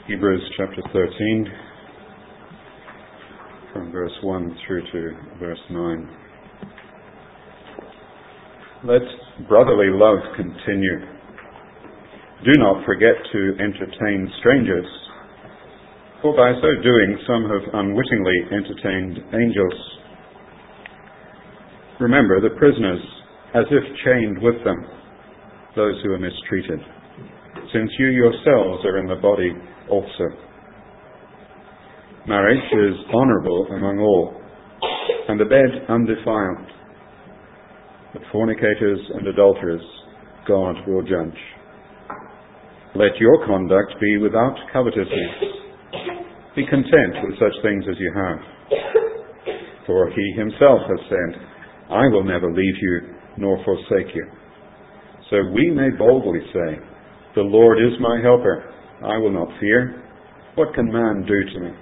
Hebrews chapter 13, from verse 1 through to verse 9. Let brotherly love continue. Do not forget to entertain strangers, for by so doing some have unwittingly entertained angels. Remember the prisoners, as if chained with them, those who are mistreated, since you yourselves are in the body also. Marriage is honorable among all, and the bed undefiled. But fornicators and adulterers God will judge. Let your conduct be without covetousness. Be content with such things as you have. For he himself has said, I will never leave you nor forsake you. So we may boldly say, the Lord is my helper. I will not fear. What can man do to me?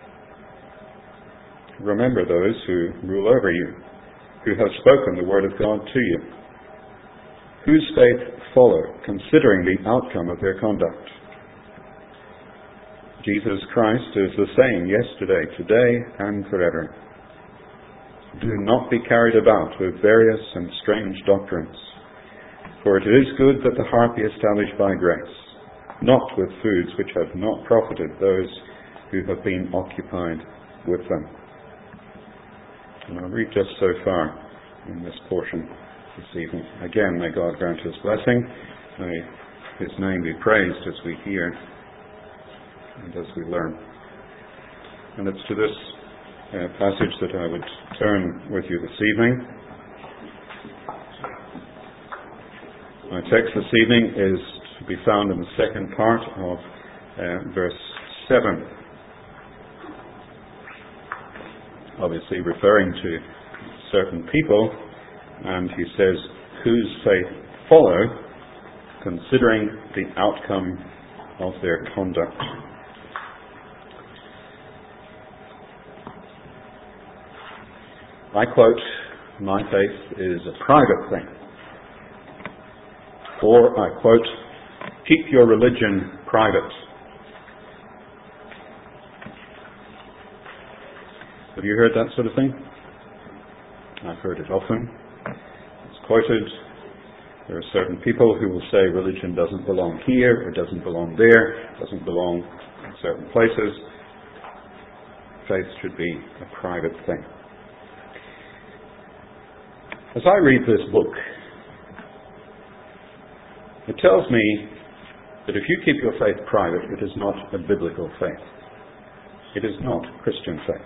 Remember those who rule over you, who have spoken the word of God to you, whose faith follow, considering the outcome of their conduct. Jesus Christ is the same yesterday, today, and forever. Do not be carried about with various and strange doctrines, for it is good that the heart be established by grace, not with foods which have not profited those who have been occupied with them. And I'll read just so far in this portion this evening. Again, may God grant His blessing. May His name be praised as we hear and as we learn. And it's to this passage that I would turn with you this evening. My text this evening is to be found in the second part of verse 7. Obviously referring to certain people, and he says, whose faith follow, considering the outcome of their conduct. I quote, my faith is a private thing. Or I quote, keep your religion private. Have you heard that sort of thing? I've heard it often. It's quoted. There are certain people who will say religion doesn't belong here, or doesn't belong there, doesn't belong in certain places. Faith should be a private thing. As I read this book, it tells me that if you keep your faith private, it is not a biblical faith. It is not Christian faith.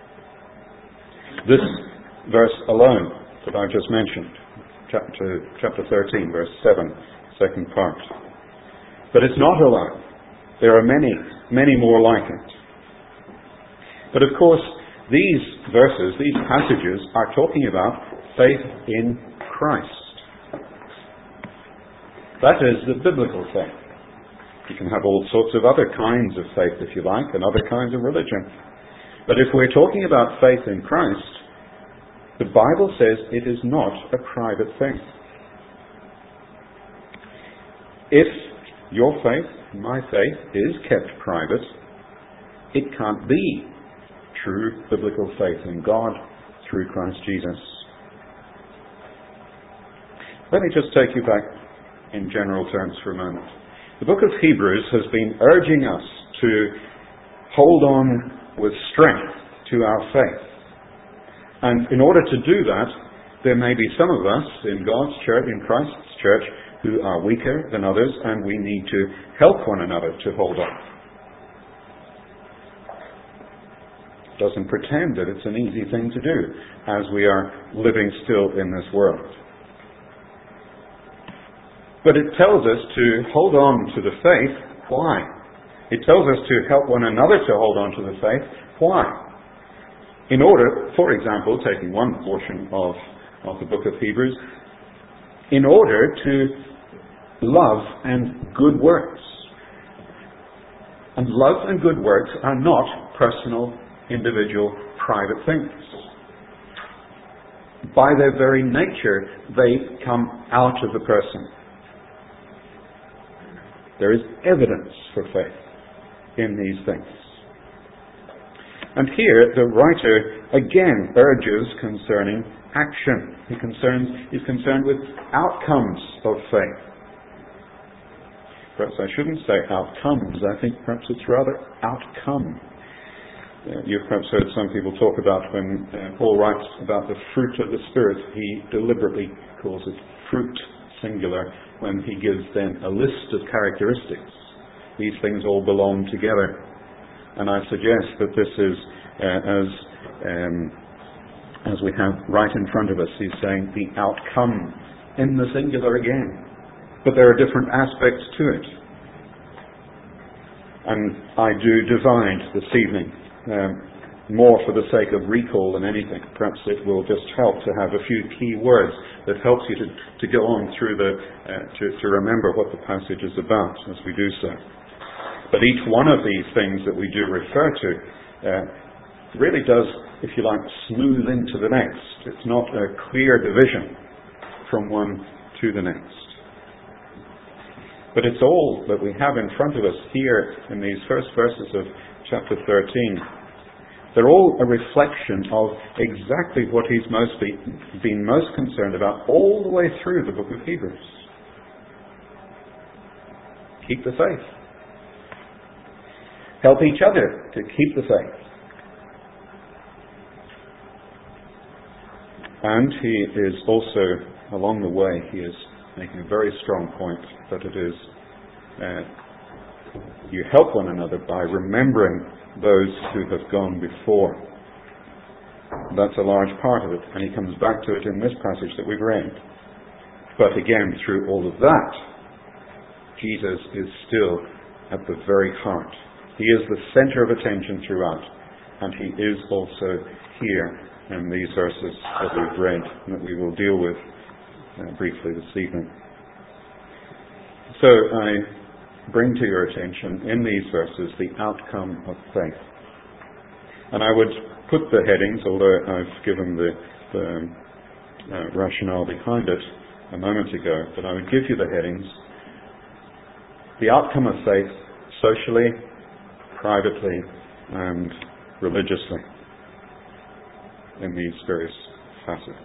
This verse alone that I've just mentioned, chapter 13, verse 7, second part. But it's not alone. There are many, many more like it. But of course, these verses, these passages, are talking about faith in Christ. That is the biblical faith. You can have all sorts of other kinds of faith, if you like, and other kinds of religion. But if we're talking about faith in Christ, the Bible says it is not a private thing. If your faith, my faith, is kept private, it can't be true biblical faith in God through Christ Jesus. Let me just take you back in general terms for a moment. The book of Hebrews has been urging us to hold on with strength to our faith. And in order to do that, there may be some of us in God's church, in Christ's church, who are weaker than others, and we need to help one another to hold on. It doesn't pretend that it's an easy thing to do as we are living still in this world. But it tells us to hold on to the faith. Why? It tells us to help one another to hold on to the faith. Why? In order, for example, taking one portion of the book of Hebrews, in order to love and good works. And love and good works are not personal, individual, private things. By their very nature, they come out of the person. There is evidence for faith. in these things. And here the writer again urges concerning action. He's concerned with outcomes of faith. Perhaps I shouldn't say outcomes. I think perhaps it's rather outcome. You've perhaps heard some people talk about when Paul writes about the fruit of the Spirit, he deliberately calls it fruit, singular, when he gives then a list of characteristics. These things all belong together. And I suggest that this is, as we have right in front of us, he's saying the outcome in the singular again. But there are different aspects to it. And I do divide this evening, more for the sake of recall than anything. Perhaps it will just help to have a few key words that helps you to go on through to remember what the passage is about as we do so. But each one of these things that we do refer to really does, if you like, smooth into the next. It's not a clear division from one to the next. But it's all that we have in front of us here in these first verses of chapter 13. They're all a reflection of exactly what he's been most concerned about all the way through the book of Hebrews. Keep the faith. Help each other to keep the faith. And he is also, along the way, he is making a very strong point that it is you help one another by remembering those who have gone before. That's a large part of it, and he comes back to it in this passage that we've read. But again, through all of that, Jesus is still at the very heart. He is the center of attention throughout, and he is also here in these verses that we've read and that we will deal with briefly this evening. So I bring to your attention in these verses the outcome of faith. And I would put the headings, although I've given the rationale behind it a moment ago, but I would give you the headings. The outcome of faith socially, privately, and religiously in these various facets.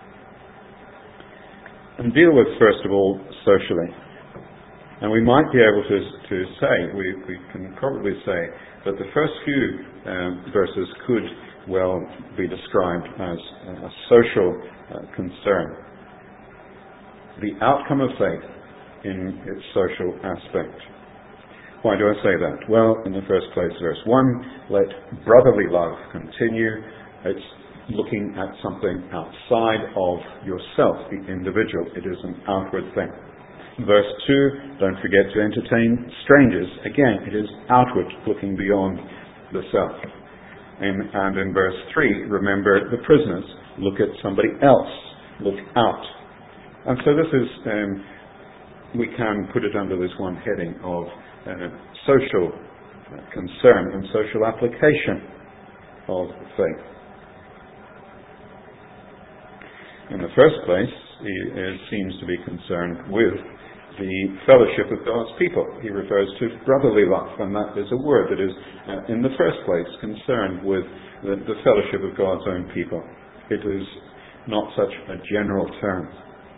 And deal with, first of all, socially. And we might be able to say, we can probably say, that the first few verses could well be described as a social concern. The outcome of faith in its social aspect. Why do I say that? Well, in the first place, verse 1, let brotherly love continue. It's looking at something outside of yourself, the individual. It is an outward thing. Verse 2, don't forget to entertain strangers. Again, it is outward, looking beyond the self. And in verse 3, remember the prisoners. Look at somebody else. Look out. And so this is, we can put it under this one heading of social concern and social application of faith. In the first place, he seems to be concerned with the fellowship of God's people. He refers to brotherly love, and that is a word that is, in the first place, concerned with the fellowship of God's own people. It is not such a general term.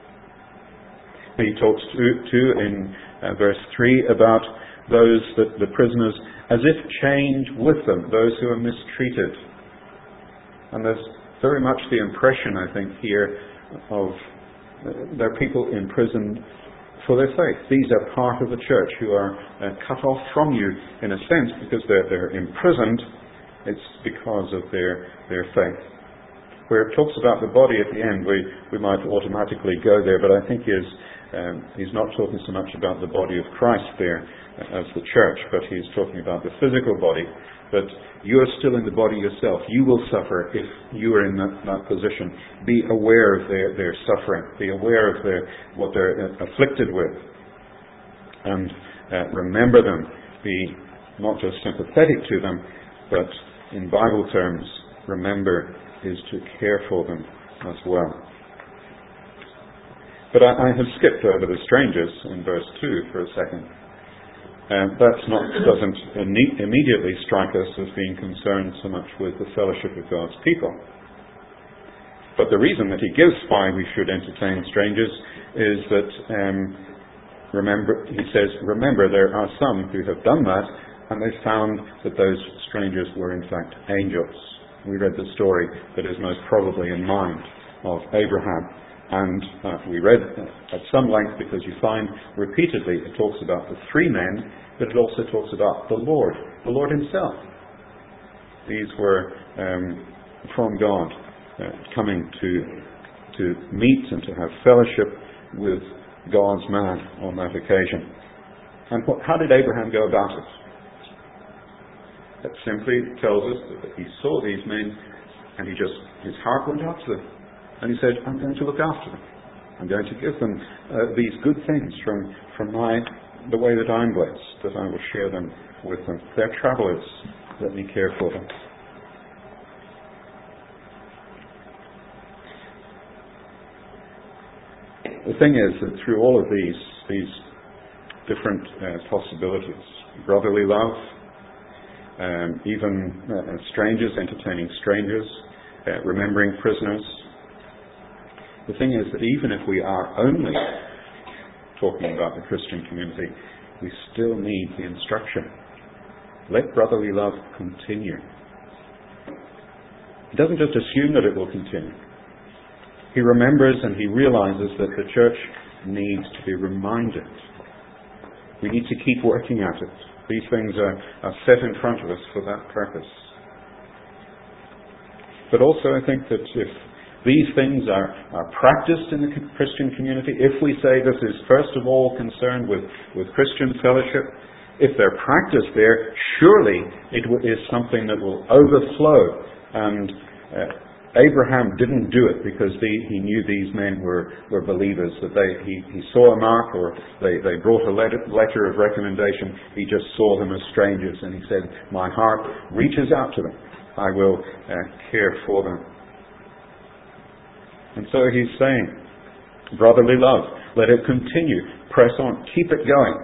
He talks too in verse 3 about those, the prisoners, as if chained with them, those who are mistreated. And there's very much the impression, I think, here of there are people imprisoned for their faith. These are part of the church who are cut off from you, in a sense, because they're imprisoned. It's because of their faith. Where it talks about the body at the end, we might automatically go there, but I think he's not talking so much about the body of Christ there as the church, but he's talking about the physical body. But you are still in the body yourself. You will suffer if you are in that position. Be aware of their suffering. Be aware of what they're afflicted with. And remember them. Be not just sympathetic to them, but in Bible terms, remember is to care for them as well. But I have skipped over the strangers in verse 2 for a second. doesn't immediately strike us as being concerned so much with the fellowship of God's people. But the reason that he gives why we should entertain strangers is that, remember, there are some who have done that, and they found that those strangers were in fact angels. We read the story that is most probably in mind of Abraham. And we read at some length, because you find repeatedly it talks about the three men, but it also talks about the Lord himself. These were from God, coming to meet and to have fellowship with God's man on that occasion. And how did Abraham go about it? It simply tells us that he saw these men, and his heart went out to them. And he said, I'm going to look after them. I'm going to give them these good things from the way that I'm blessed, that I will share them with them. They're travelers. Let me care for them. The thing is that through all of these different possibilities, brotherly love, even strangers, entertaining strangers, remembering prisoners, the thing is that even if we are only talking about the Christian community, we still need the instruction. Let brotherly love continue. He doesn't just assume that it will continue. He remembers and he realizes that the church needs to be reminded. We need to keep working at it. These things are set in front of us for that purpose. But also I think that if these things are practiced in the Christian community, if we say this is first of all concerned with Christian fellowship, if they're practiced there, surely it is something that will overflow. And Abraham didn't do it because he knew these men were believers, that he saw a mark, or they brought a letter of recommendation. He just saw them as strangers, and he said, my heart reaches out to them. I will care for them. And so he's saying, brotherly love, let it continue, press on, keep it going.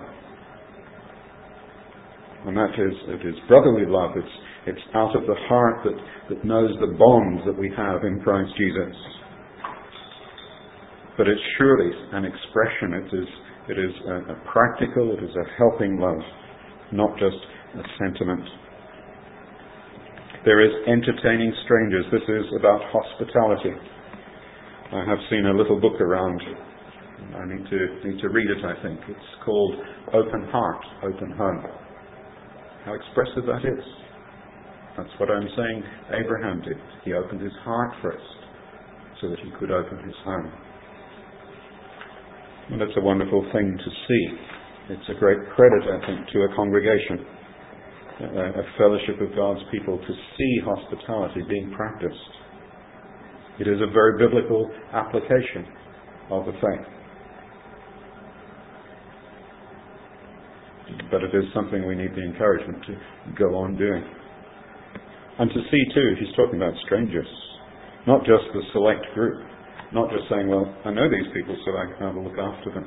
And it is brotherly love. It's out of the heart that knows the bonds that we have in Christ Jesus. But it's surely an expression. It is a practical, it is a helping love, not just a sentiment. There is entertaining strangers. This is about hospitality. I have seen a little book around. I need to read it, I think. It's called Open Heart, Open Home. How expressive that is. That's what I'm saying Abraham did. He opened his heart first so that he could open his home. And it's a wonderful thing to see. It's a great credit, I think, to a congregation, a fellowship of God's people, to see hospitality being practiced. It is a very biblical application of the faith. But it is something we need the encouragement to go on doing. And to see too, he's talking about strangers, not just the select group, not just saying, well, I know these people, so I will look after them.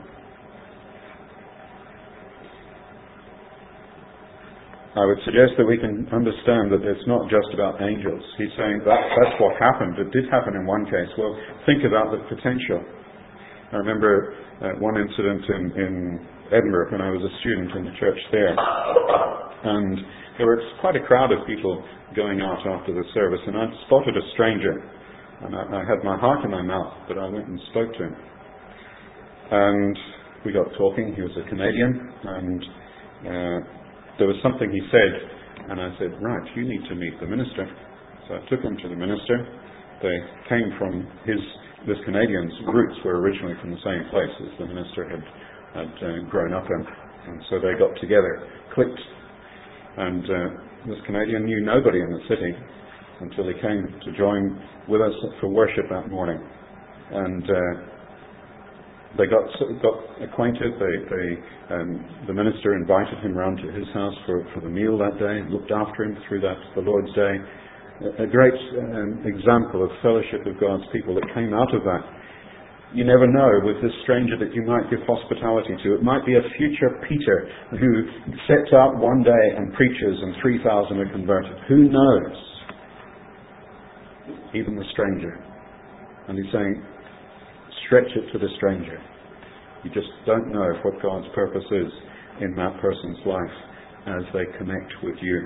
I would suggest that we can understand that it's not just about angels. He's saying that's what happened. It did happen in one case. Well, think about the potential. I remember one incident in Edinburgh when I was a student in the church there. And there was quite a crowd of people going out after the service, and I spotted a stranger. And I had my heart in my mouth, but I went and spoke to him. And we got talking. He was a Canadian, and there was something he said, and I said, right, you need to meet the minister. So I took him to the minister. They came from this Canadian's roots were originally from the same place as the minister had grown up in. And so they got together, clicked. And this Canadian knew nobody in the city until he came to join with us for worship that morning. And they got acquainted. The minister invited him round to his house for the meal that day, looked after him through the Lord's Day. A great example of fellowship of God's people that came out of that. You never know with this stranger that you might give hospitality to. It might be a future Peter who sets out one day and preaches and 3,000 are converted. Who knows? Even the stranger. And he's saying, stretch it to the stranger. You just don't know what God's purpose is in that person's life as they connect with you.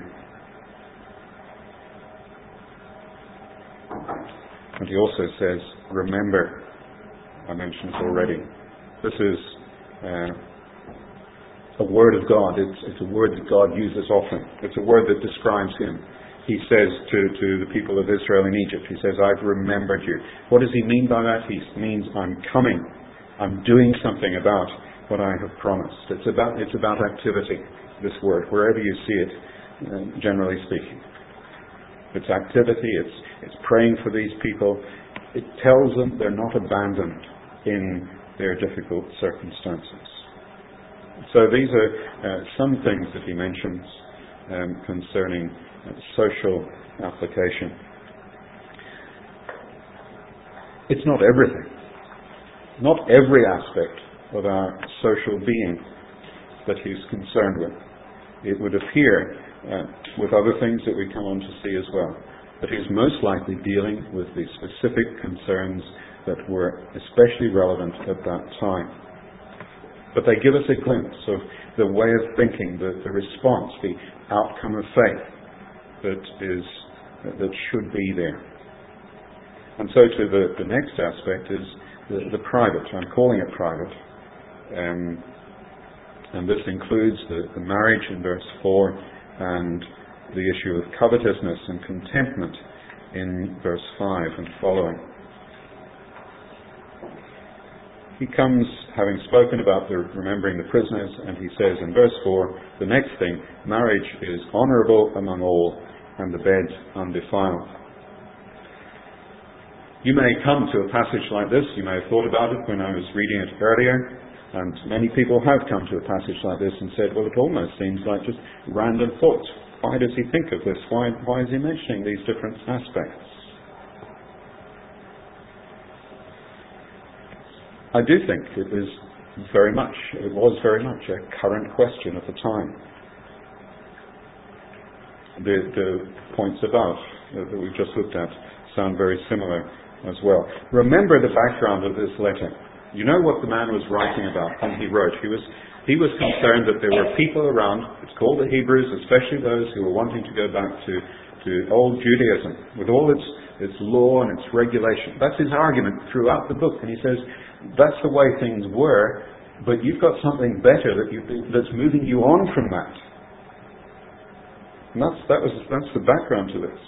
And he also says, remember. I mentioned it already. This is a word of God. It's a word that God uses often. It's a word that describes him. He says to the people of Israel in Egypt, he says, I've remembered you. What does he mean by that? He means I'm coming. I'm doing something about what I have promised. It's about activity, this word, wherever you see it, generally speaking. It's activity, it's praying for these people. It tells them they're not abandoned in their difficult circumstances. So these are some things that he mentions concerning social application. It's not everything. Not every aspect of our social being that he's concerned with. It would appear, with other things that we come on to see as well, that he's most likely dealing with the specific concerns that were especially relevant at that time. But they give us a glimpse of the way of thinking, the response, the outcome of faith that should be there. And so to the next aspect is the private. I'm calling it private. And this includes the marriage in verse 4 and the issue of covetousness and contentment in verse 5 and following. He comes, having spoken about remembering the prisoners, and he says in verse 4, the next thing, marriage is honourable among all, and the bed undefiled. You may come to a passage like this, you may have thought about it when I was reading it earlier, and many people have come to a passage like this and said, well, it almost seems like just random thoughts. Why does he think of this? Why is he mentioning these different aspects? I do think it was very much a current question at the time. The points above that we've just looked at sound very similar as well. Remember the background of this letter. You know what the man was writing about when he wrote. He was concerned that there were people around, it's called the Hebrews, especially those who were wanting to go back to old Judaism, with all its law and its regulation. That's his argument throughout the book. And he says, that's the way things were, but you've got something better that's moving you on from that. And that's the background to this.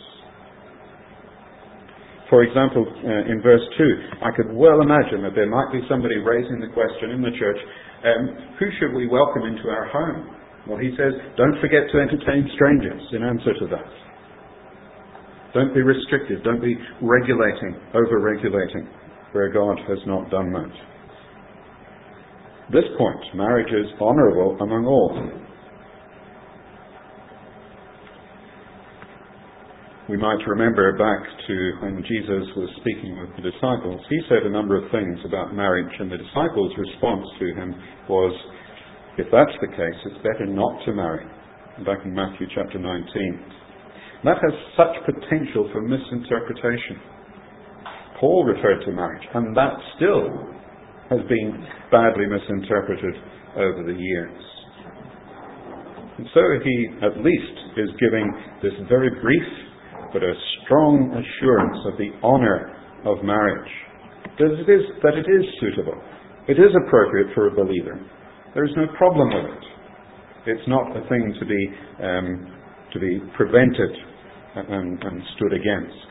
For example, in verse 2, I could well imagine that there might be somebody raising the question in the church, who should we welcome into our home? Well, he says, don't forget to entertain strangers in answer to that. Don't be restrictive. Don't be over-regulating where God has not done that. This point, marriage is honourable among all. We might remember back to when Jesus was speaking with the disciples. He said a number of things about marriage, and the disciples' response to him was, if that's the case, it's better not to marry. Back in Matthew chapter 19. That has such potential for misinterpretation. Paul referred to marriage, and that still has been badly misinterpreted over the years. And so he at least is giving this very brief but a strong assurance of the honour of marriage, that it is suitable. It is appropriate for a believer. There is no problem with it. It's not a thing to be prevented and stood against.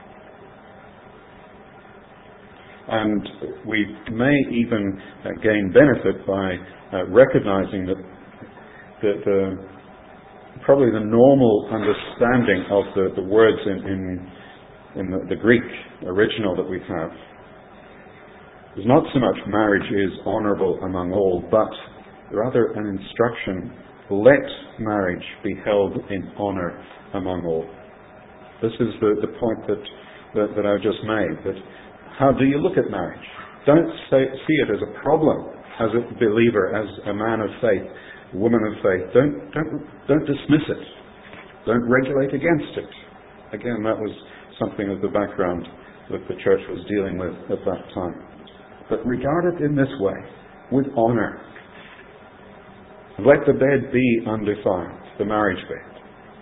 And we may even gain benefit by recognizing that probably the normal understanding of the words in the Greek original that we have is not so much marriage is honourable among all, but rather an instruction, let marriage be held in honour among all. This is the point that I just made, that how do you look at marriage? Don't see it as a problem as a believer, as a man of faith, a woman of faith. Don't dismiss it. Don't regulate against it. Again, that was something of the background that the church was dealing with at that time. But regard it in this way, with honor. Let the bed be undefiled, the marriage bed.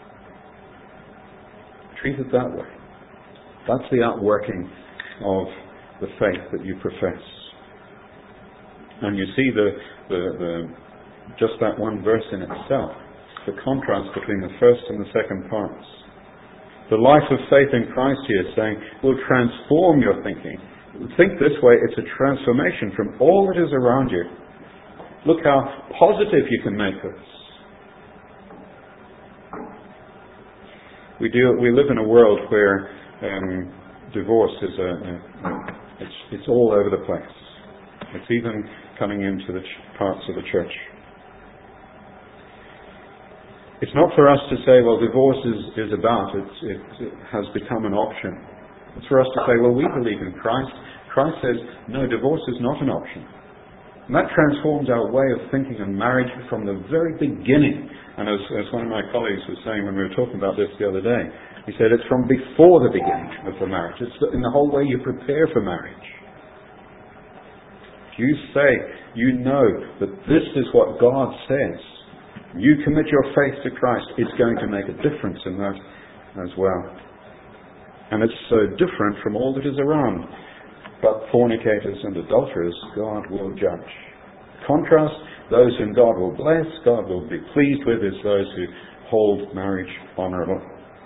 Treat it that way. That's the outworking of the faith that you profess. And you see just that one verse in itself, the contrast between the first and the second parts. The life of faith in Christ, he is saying, will transform your thinking. Think this way, it's a transformation from all that is around you. Look how positive you can make this. We live in a world where divorce is it's all over the place. It's even coming into the parts of the church. It's not for us to say, well, divorce is about, it has become an option. It's for us to say, well, we believe in Christ. Christ says, no, divorce is not an option. And that transforms our way of thinking of marriage from the very beginning. And as one of my colleagues was saying when we were talking about this the other day, he said it's from before the beginning of the marriage. It's in the whole way you prepare for marriage. If you say, you know that this is what God says, you commit your faith to Christ, it's going to make a difference in that as well. And it's so different from all that is around. But fornicators and adulterers, God will judge. Contrast, those whom God will bless, God will be pleased with, is those who hold marriage honourable.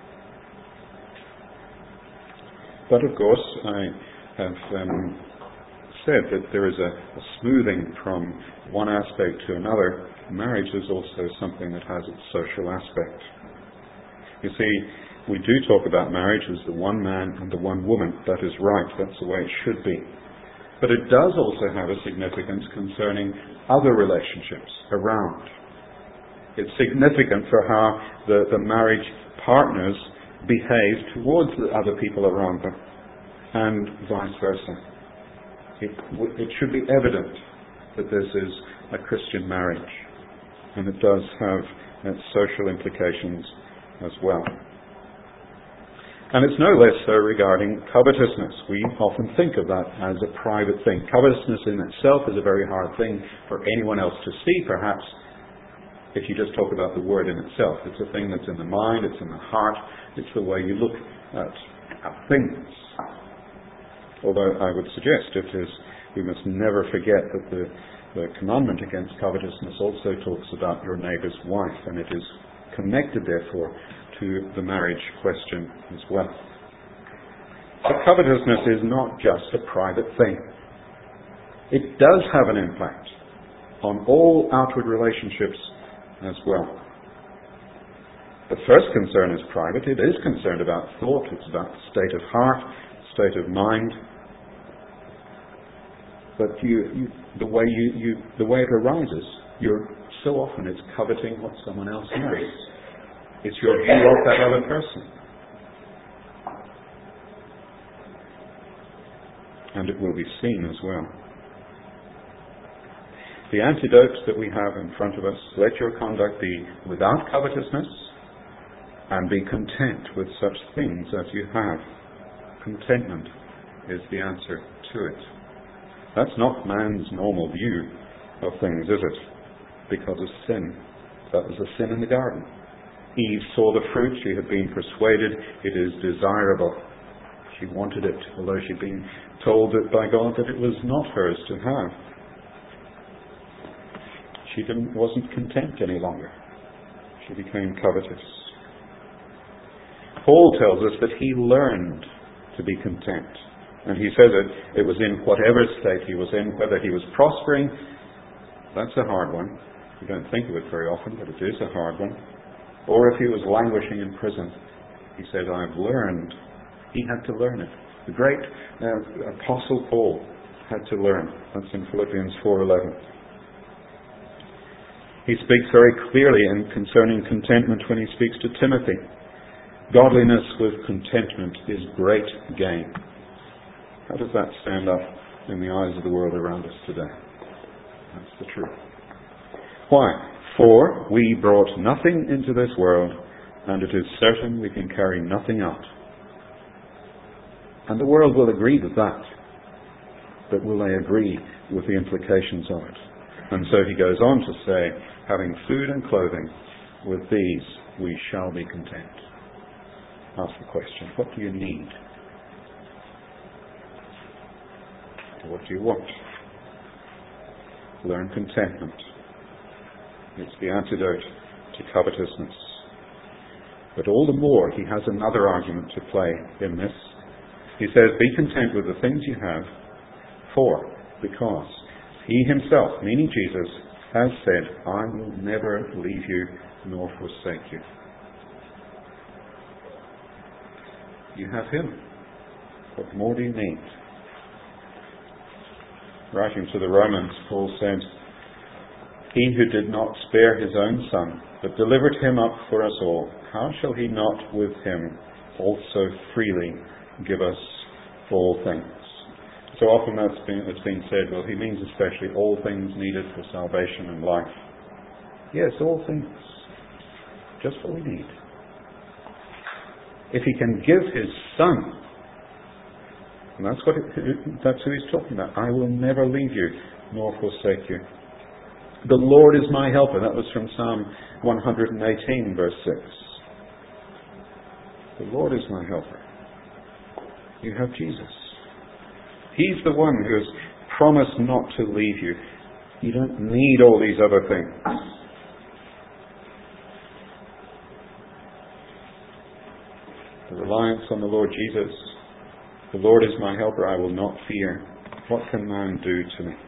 But of course, I have said that there is a smoothing from one aspect to another. Marriage is also something that has its social aspect. You see, we do talk about marriage as the one man and the one woman. That is right. That's the way it should be. But it does also have a significance concerning other relationships around. It's significant for how the marriage partners behave towards the other people around them, and vice versa. It should be evident that this is a Christian marriage, and it does have its social implications as well. And it's no less so regarding covetousness. We often think of that as a private thing. Covetousness in itself is a very hard thing for anyone else to see, perhaps, if you just talk about the word in itself. It's a thing that's in the mind, it's in the heart, it's the way you look at things. Although I would suggest we must never forget that the commandment against covetousness also talks about your neighbour's wife, and it is connected, therefore, to the marriage question as well. But covetousness is not just a private thing. It does have an impact on all outward relationships as well. The first concern is private. It is concerned about thought. It's about state of heart, state of mind. But the way it arises, so often it's coveting what someone else has. It's your view of that other person. And it will be seen as well. The antidote that we have in front of us, let your conduct be without covetousness, and be content with such things as you have. Contentment is the answer to it. That's not man's normal view of things, is it? Because of sin. That was a sin in the garden. Eve saw the fruit, she had been persuaded it is desirable. She wanted it, although she'd been told that by God that it was not hers to have. She wasn't content any longer. She became covetous. Paul tells us that he learned to be content. And he says it was in whatever state he was in, whether he was prospering. That's a hard one. We don't think of it very often, but it is a hard one. Or if he was languishing in prison, he said, I've learned. He had to learn it. The great Apostle Paul had to learn. That's in Philippians 4:11. He speaks very clearly concerning contentment when he speaks to Timothy. Godliness with contentment is great gain. How does that stand up in the eyes of the world around us today. That's the truth. Why? For we brought nothing into this world, and it is certain we can carry nothing out. And the world will agree with that. But will they agree with the implications of it? And so he goes on to say, having food and clothing, with these we shall be content. Ask the question, what do you need? What do you want? Learn contentment. It's the antidote to covetousness. But all the more, he has another argument to play in this. He says, be content with the things you have, because he himself, meaning Jesus, has said, I will never leave you nor forsake you. You have him. What more do you need? Writing to the Romans, Paul said, he who did not spare his own son, but delivered him up for us all, how shall he not with him also freely give us all things? So often it's been said, well, he means especially all things needed for salvation and life. Yes, all things. Just what we need. If he can give his son, and that's who he's talking about. I will never leave you nor forsake you. The Lord is my helper. That was from Psalm 118, verse 6. The Lord is my helper. You have Jesus. He's the one who has promised not to leave you. You don't need all these other things. The reliance on the Lord Jesus. The Lord is my helper, I will not fear. What can man do to me?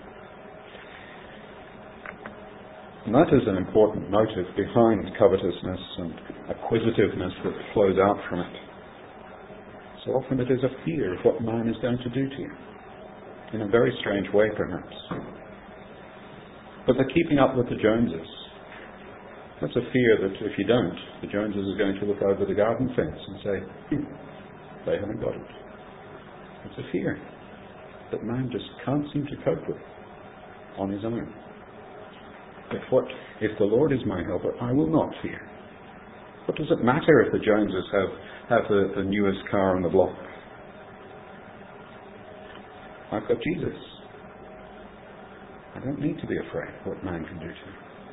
And that is an important motive behind covetousness and acquisitiveness that flows out from it. So often it is a fear of what man is going to do to you. In a very strange way, perhaps. But the keeping up with the Joneses. That's a fear that if you don't, the Joneses are going to look over the garden fence and say, they haven't got it. It's a fear that man just can't seem to cope with on his own. If the Lord is my helper, I will not fear. What does it matter if the Joneses have the newest car on the block? I've got Jesus. I don't need to be afraid of what man can do to me.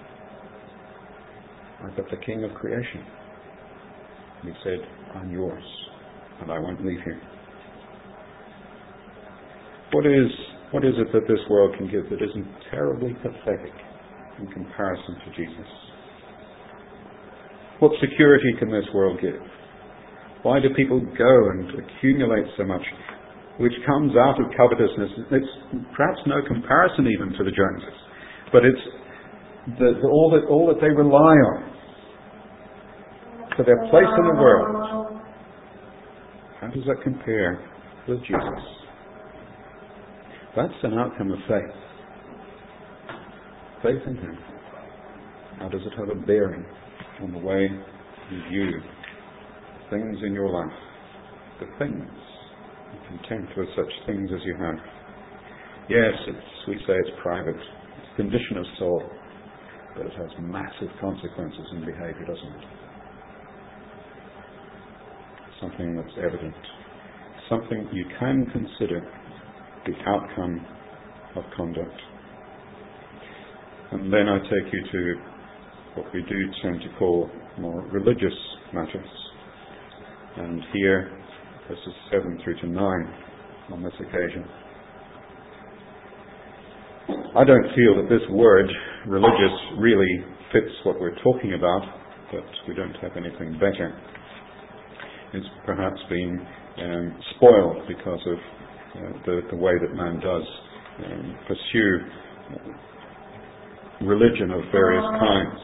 I've got the King of creation. He said, I'm yours, and I won't leave you. What is it that this world can give that isn't terribly pathetic in comparison to Jesus? What security can this world give? Why do people go and accumulate so much, which comes out of covetousness? It's perhaps no comparison even to the Joneses, but it's all that they rely on for their place in the world. How does that compare with Jesus? That's an outcome of faith. Faith in him. How does it have a bearing on the way you view things in your life? The things. Be content with such things as you have. Yes, we say it's private. It's a condition of soul. But it has massive consequences in behavior, doesn't it? Something that's evident. Something you can consider the outcome of conduct. And then I take you to what we do tend to call more religious matters. And here, verses 7 through to 9 on this occasion. I don't feel that this word, religious, really fits what we're talking about, but we don't have anything better. It's perhaps been spoiled because of the way that man does pursue religion of various kinds.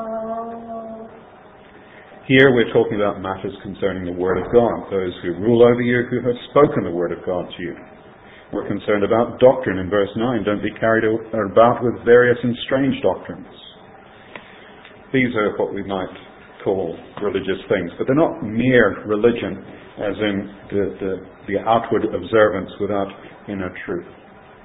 Here we're talking about matters concerning the Word of God, those who rule over you, who have spoken the Word of God to you. We're concerned about doctrine in verse 9. Don't be carried about with various and strange doctrines. These are what we might call religious things, but they're not mere religion, as in the outward observance without inner truth.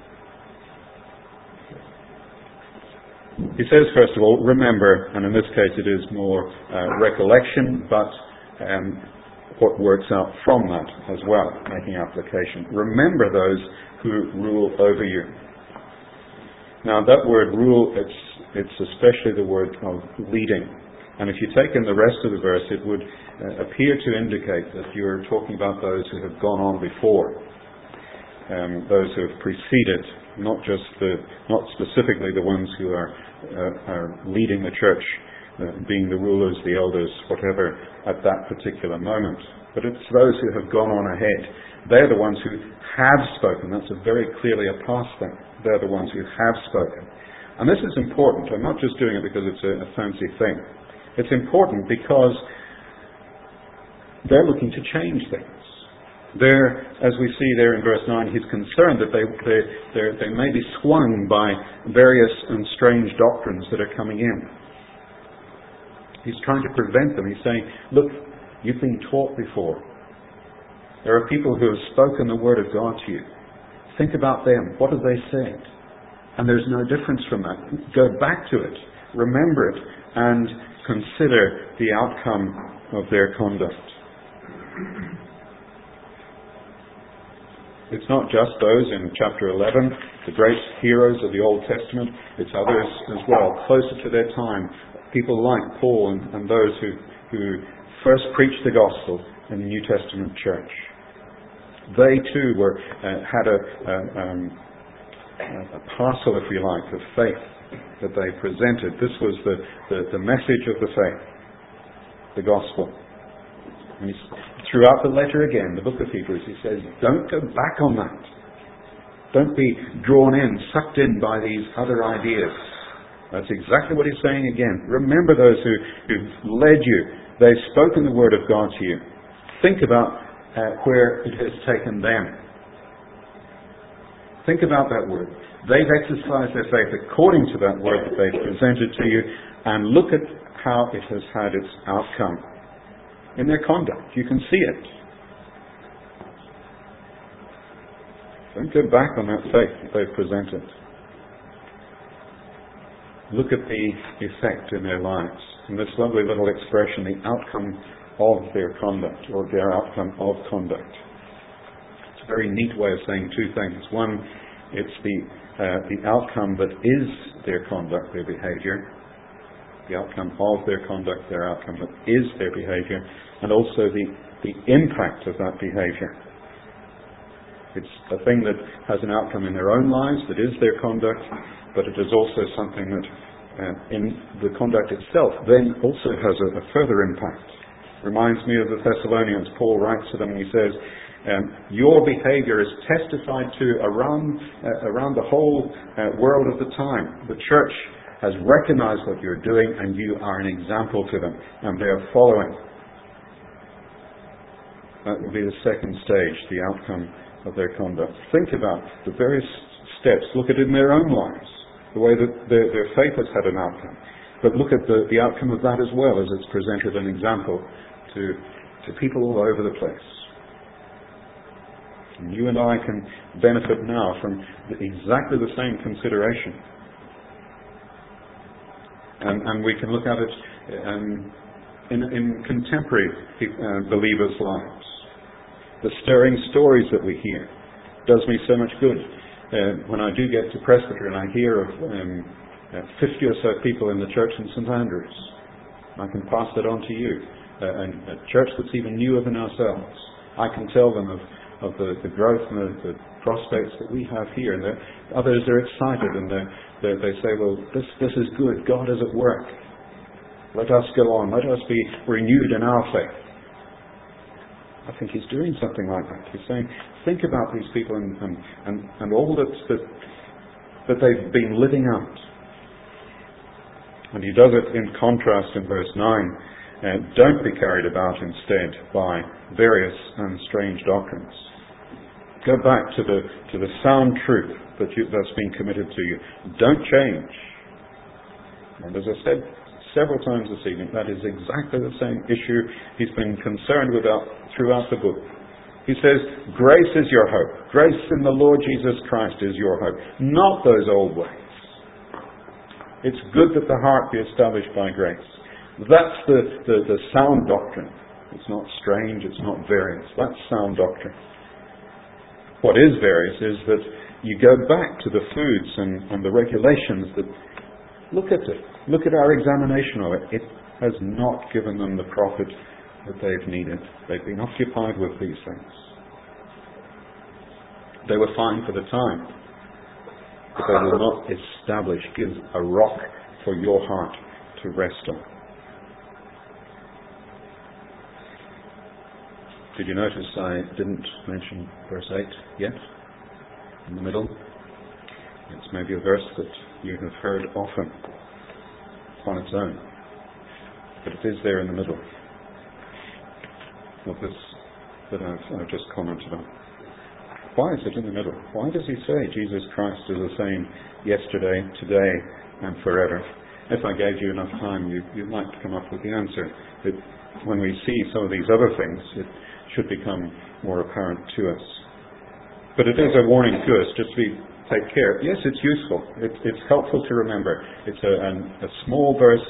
He says, first of all, remember, and in this case it is more recollection, but what works out from that as well, making application. Remember those who rule over you. Now that word rule, it's especially the word of leading. And if you take in the rest of the verse, it would appear to indicate that you're talking about those who have gone on before, those who have preceded, not specifically the ones who are leading the church, being the rulers, the elders, whatever, at that particular moment. But it's those who have gone on ahead. They're the ones who have spoken. That's very clearly a past thing. They're the ones who have spoken. And this is important. I'm not just doing it because it's a fancy thing. It's important because they're looking to change things. There, as we see there in verse 9, he's concerned that they may be swung by various and strange doctrines that are coming in. He's trying to prevent them. He's saying, look, you've been taught before. There are people who have spoken the word of God to you. Think about them. What have they said? And there's no difference from that. Go back to it. Remember it. And consider the outcome of their conduct. It's not just those in chapter 11, the great heroes of the Old Testament. It's others as well, closer to their time. People like Paul and those who first preached the gospel in the New Testament church. They too had a parcel, if you like, of faith that they presented. This was the message of the faith, the gospel. And throughout the letter again, the book of Hebrews, he says, don't go back on that. Don't be drawn in, sucked in by these other ideas. That's exactly what he's saying again. Remember those who've led you. They've spoken the word of God to you. Think about where it has taken them. Think about that word. They've exercised their faith according to that word that they've presented to you, and look at how it has had its outcome in their conduct. You can see it. Don't go back on that faith that they've presented. Look at the effect in their lives. And this lovely little expression, the outcome of their conduct, or their outcome of conduct. It's a very neat way of saying two things. One, it's the outcome that is their conduct, their behavior. The outcome of their conduct, their outcome that is their behavior. And also the impact of that behavior. It's a thing that has an outcome in their own lives, that is their conduct, but it is also something that in the conduct itself then also has a further impact. Reminds me of the Thessalonians. Paul writes to them and he says, your behavior is testified to around the whole world at the time. The church has recognized what you're doing and you are an example to them and they are following. That will be the second stage, the outcome of their conduct. Think about the various steps. Look at it in their own lives, the way that their faith has had an outcome. But look at the outcome of that as well, as it's presented an example to people all over the place. And you and I can benefit now from exactly the same consideration. And we can look at it in contemporary believers' lives. The stirring stories that we hear does me so much good. When I do get to Presbytery and I hear of 50 or so people in the church in St Andrews, I can pass that on to you. A church that's even newer than ourselves. I can tell them of the growth and the prospects that we have here. And others are excited and they say, well, this is good. God is at work. Let us go on. Let us be renewed in our faith. I think he's doing something like that. He's saying, think about these people and all that they've been living out. And he does it in contrast in verse 9. Don't be carried about instead by various and strange doctrines. Go back to the sound truth that's been committed to you. Don't change. And as I said several times this evening, that is exactly the same issue he's been concerned about throughout the book. He says, grace is your hope. Grace in the Lord Jesus Christ is your hope. Not those old ways. It's good that the heart be established by grace. That's the sound doctrine. It's not strange, it's not various. That's sound doctrine. What is various is that you go back to the foods and the regulations that, look at it. Look at our examination of it. It has not given them the profit that they've needed. They've been occupied with these things. They were fine for the time, but they will not establish, give a rock for your heart to rest on. Did you notice I didn't mention verse 8 yet? In the middle? It's maybe a verse that you have heard often on its own, but it is there in the middle of this that I've just commented on. Why is it in the middle? Why does he say Jesus Christ is the same yesterday, today, and forever? If I gave you enough time, you might come up with the answer. But when we see some of these other things, it should become more apparent to us. But it is a warning to us, just to take care. Yes, it's useful. It's helpful to remember. It's a small verse.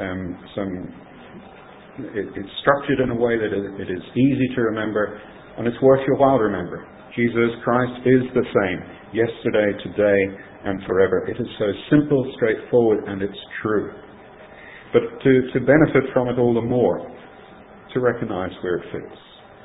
It's structured in a way that it is easy to remember, and it's worth your while to remember. Jesus Christ is the same, yesterday, today, and forever. It is so simple, straightforward, and it's true. But to benefit from it all the more, to recognize where it fits.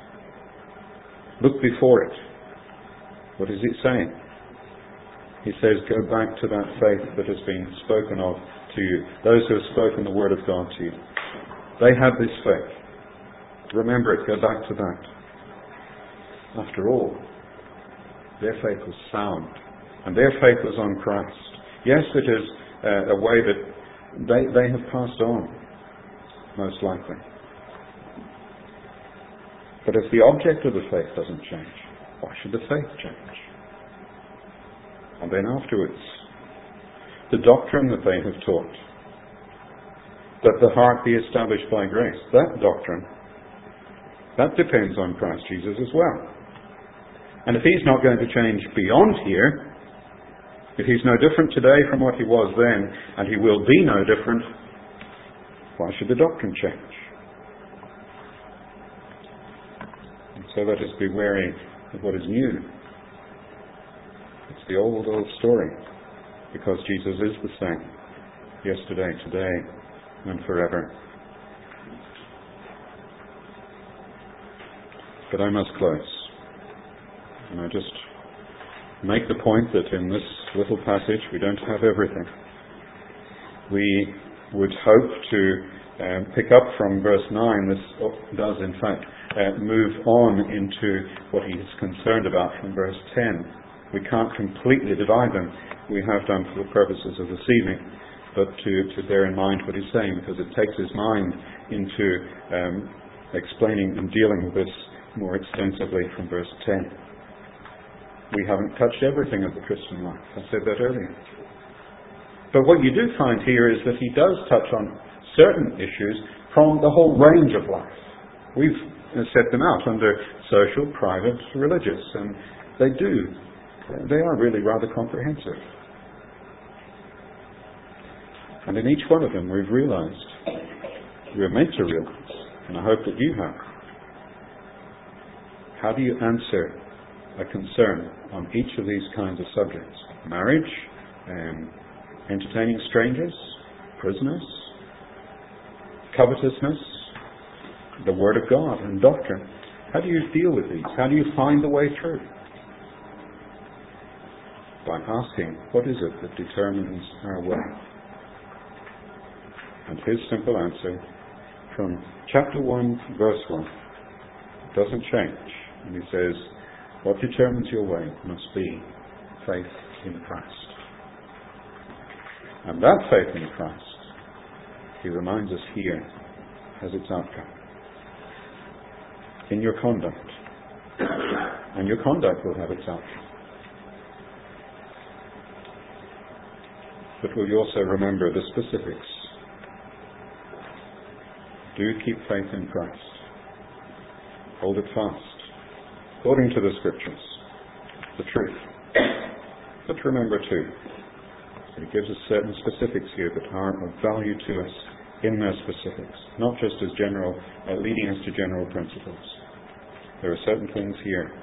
Look before it. What is it saying? He says, go back to that faith that has been spoken of to you. Those who have spoken the word of God to you. They had this faith. Remember it. Go back to that. After all, their faith was sound. And their faith was on Christ. Yes, it is a way that they have passed on, most likely. But if the object of the faith doesn't change, why should the faith change? And then afterwards, the doctrine that they have taught, that the heart be established by grace, that doctrine, that depends on Christ Jesus as well. And if he's not going to change beyond here, if he's no different today from what he was then, and he will be no different, why should the doctrine change? And so let us be wary of what is new. It's the old story, because Jesus is the same, yesterday, today, and forever. But I must close. And I just make the point that in this little passage we don't have everything. We would hope to pick up from verse 9. This does in fact move on into what he is concerned about from verse 10. We can't completely divide them. We have done for the purposes of this evening, but to bear in mind what he's saying, because it takes his mind into explaining and dealing with this more extensively from verse 10. We haven't touched everything of the Christian life. I said that earlier. But what you do find here is that he does touch on certain issues from the whole range of life. We've set them out under social, private, religious, and they are really rather comprehensive. And in each one of them we've realized, we're meant to realize, and I hope that you have, how do you answer a concern on each of these kinds of subjects? Marriage, entertaining strangers, prisoners, covetousness, the Word of God and doctrine. How do you deal with these? How do you find the way through? By asking, what is it that determines our way? And his simple answer from chapter 1, verse 1, doesn't change. And he says, what determines your way must be faith in Christ. And that faith in Christ, he reminds us here, has its outcome in your conduct. And your conduct will have its outcome. But will you also remember the specifics? Do keep faith in Christ. Hold it fast, according to the Scriptures, the truth. But remember too, He gives us certain specifics here that are of value to us in those specifics, not just as general, leading us to general principles. There are certain things here.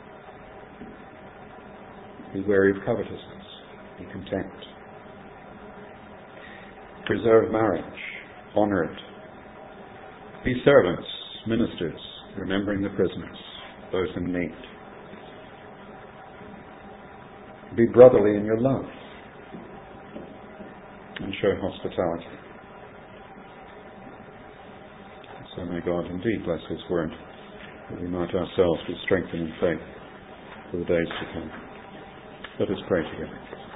Be wary of covetousness. Be content. Preserve marriage. Honor it. Be servants, ministers, remembering the prisoners, those in need. Be brotherly in your love. And show hospitality. So may God indeed bless His word, that we might ourselves be strengthened in faith for the days to come. Let us pray together.